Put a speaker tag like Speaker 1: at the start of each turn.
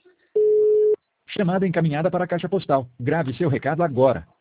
Speaker 1: Chamada encaminhada para a caixa postal. Grave seu recado agora.